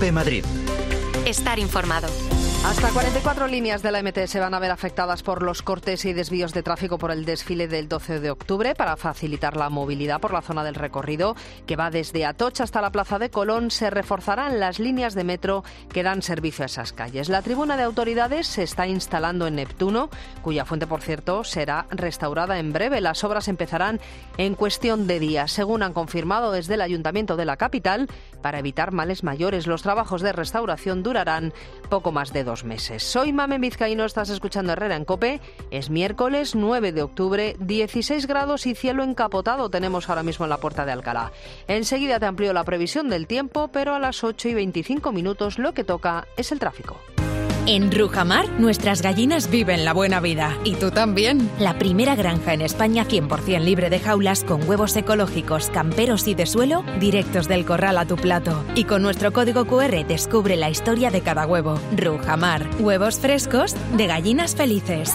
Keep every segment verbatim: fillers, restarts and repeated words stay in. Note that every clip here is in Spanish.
COPE Madrid. Estar informado. Hasta cuarenta y cuatro líneas de la eme te se van a ver afectadas por los cortes y desvíos de tráfico por el desfile del doce de octubre para facilitar la movilidad por la zona del recorrido que va desde Atocha hasta la Plaza de Colón. Se reforzarán las líneas de metro que dan servicio a esas calles. La tribuna de autoridades se está instalando en Neptuno, cuya fuente, por cierto, será restaurada en breve. Las obras empezarán en cuestión de días, según han confirmado desde el Ayuntamiento de la capital. Para evitar males mayores, los trabajos de restauración durarán poco más de dos Dos meses. Soy Mamen Vizcaíno, estás escuchando Herrera en COPE. Es miércoles nueve de octubre, dieciséis grados y cielo encapotado tenemos ahora mismo en la Puerta de Alcalá. Enseguida te amplío la previsión del tiempo, pero a las ocho y veinticinco minutos lo que toca es el tráfico. En Rujamar, nuestras gallinas viven la buena vida. ¿Y tú también? La primera granja en España cien por ciento libre de jaulas, con huevos ecológicos, camperos y de suelo, directos del corral a tu plato. Y con nuestro código cu erre descubre la historia de cada huevo. Rujamar, huevos frescos de gallinas felices.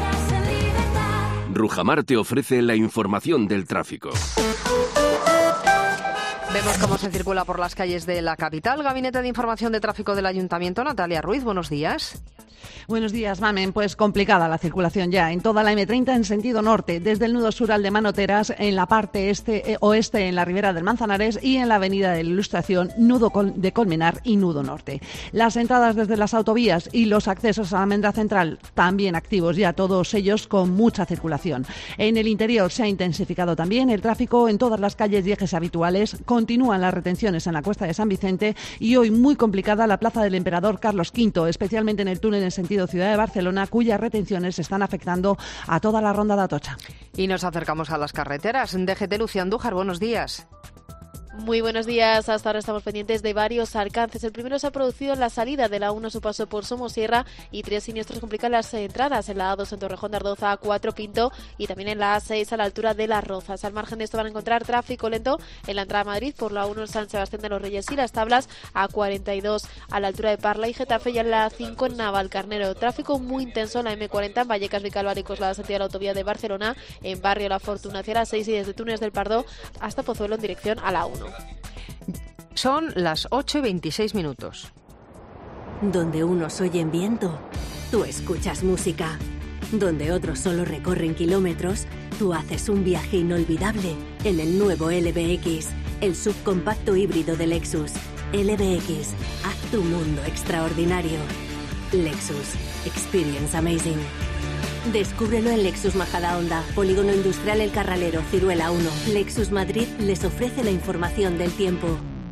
Rujamar te ofrece la información del tráfico. Vemos cómo se circula por las calles de la capital. Gabinete de Información de Tráfico del Ayuntamiento, Natalia Ruiz, buenos días. Buenos días, Mamen. Pues complicada la circulación ya en toda la eme treinta en sentido norte, desde el nudo sur al de Manoteras, en la parte este eh, oeste en la ribera del Manzanares y en la avenida de la Ilustración, nudo de Colmenar y nudo norte. Las entradas desde las autovías y los accesos a la Almendra Central también activos ya, todos ellos con mucha circulación. En el interior se ha intensificado también el tráfico en todas las calles y ejes habituales. Continúan las retenciones en la Cuesta de San Vicente y hoy muy complicada la Plaza del Emperador Carlos quinto, especialmente en el túnel en sentido Ciudad de Barcelona, cuyas retenciones están afectando a toda la ronda de Atocha. Y nos acercamos a las carreteras. D G T, Lucía Andújar, buenos días. Muy buenos días. Hasta ahora estamos pendientes de varios alcances. El primero se ha producido en la salida de la uno a su paso por Somosierra y tres siniestros complican las entradas en la A dos en Torrejón de Ardoza, A cuatro Pinto y también en la A seis a la altura de Las Rozas. Al margen de esto van a encontrar tráfico lento en la entrada a Madrid por la uno en San Sebastián de los Reyes y Las Tablas, A cuarenta y dos a la altura de Parla y Getafe y en la A cinco en Navalcarnero. Tráfico muy intenso en la eme cuarenta en Vallecas, Vicálvaro y Coslada sentido de la autovía de Barcelona, en Barrio La Fortuna hacia la seis y desde Túnez del Pardo hasta Pozuelo en dirección a la uno. Son las ocho y veintiséis minutos. Donde unos oyen viento, tú escuchas música. Donde otros solo recorren kilómetros, tú haces un viaje inolvidable en el nuevo ele be equis, el subcompacto híbrido de Lexus. ele be equis, haz tu mundo extraordinario. Lexus, experience amazing. Descúbrelo en Lexus Majadahonda, Polígono Industrial El Carralero, Ciruela uno. Lexus Madrid les ofrece la información del tiempo.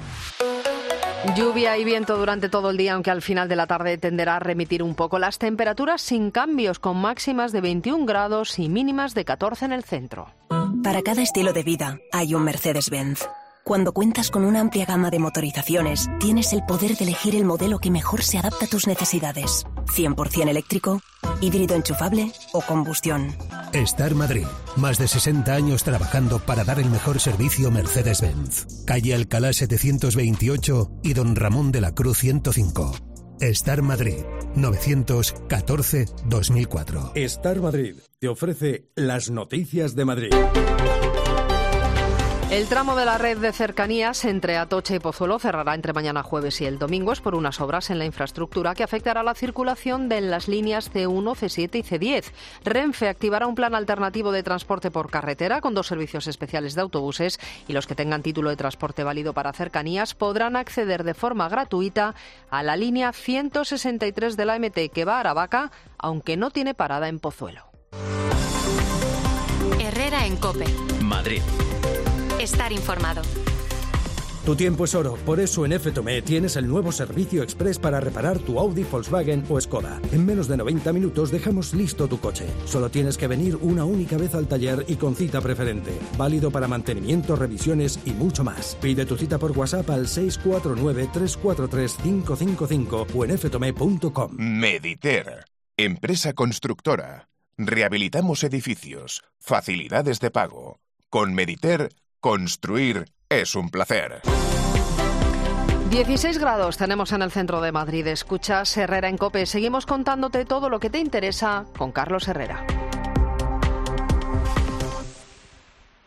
Lluvia y viento durante todo el día, aunque al final de la tarde tenderá a remitir un poco. Las temperaturas sin cambios, con máximas de veintiún grados y mínimas de catorce en el centro. Para cada estilo de vida hay un Mercedes-Benz. Cuando cuentas con una amplia gama de motorizaciones, tienes el poder de elegir el modelo que mejor se adapta a tus necesidades. cien por ciento eléctrico, híbrido enchufable o combustión. Star Madrid. Más de sesenta años trabajando para dar el mejor servicio Mercedes-Benz. Calle Alcalá setecientos veintiocho y Don Ramón de la Cruz ciento cinco. Star Madrid. novecientos catorce dos mil cuatro. Star Madrid te ofrece las noticias de Madrid. El tramo de la red de cercanías entre Atocha y Pozuelo cerrará entre mañana jueves y el domingo. Es por unas obras en la infraestructura que afectará la circulación de las líneas ce uno, ce siete y ce diez. Renfe activará un plan alternativo de transporte por carretera con dos servicios especiales de autobuses y los que tengan título de transporte válido para cercanías podrán acceder de forma gratuita a la línea ciento sesenta y tres de la eme te que va a Aravaca, aunque no tiene parada en Pozuelo. Herrera en COPE. Madrid. Estar informado. Tu tiempo es oro, por eso en F Tomé tienes el nuevo servicio express para reparar tu Audi, Volkswagen o Skoda. En menos de noventa minutos dejamos listo tu coche. Solo tienes que venir una única vez al taller y con cita preferente. Válido para mantenimiento, revisiones y mucho más. Pide tu cita por WhatsApp al seis cuatro nueve, tres cuatro tres, cinco cinco cinco o en f tomé punto com. Mediter, empresa constructora. Rehabilitamos edificios. Facilidades de pago. Con Mediter, construir es un placer. dieciséis grados tenemos en el centro de Madrid. Escuchas Herrera en COPE. Seguimos contándote todo lo que te interesa con Carlos Herrera.